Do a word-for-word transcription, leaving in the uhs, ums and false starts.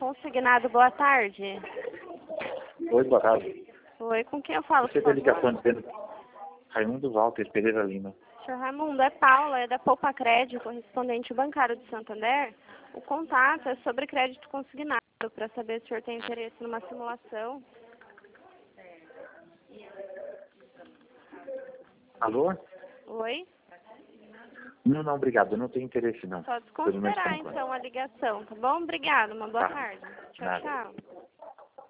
Consignado, boa tarde. Oi, boa tarde. Oi, com quem eu falo, Você tem ligação de Pedro Raimundo Walter Pereira Lima. senhor Raimundo, é Paula, é da Poupa Crédito, correspondente bancário de Santander. O contato é sobre crédito consignado, para saber se o senhor tem interesse numa simulação. Alô? Oi? Não, não, obrigado. Eu não tenho interesse, não. Só Pelo menos por desconsiderar, enquanto. então, a ligação, tá bom? Obrigada, uma boa Tá. tarde. Tchau, Nada. tchau.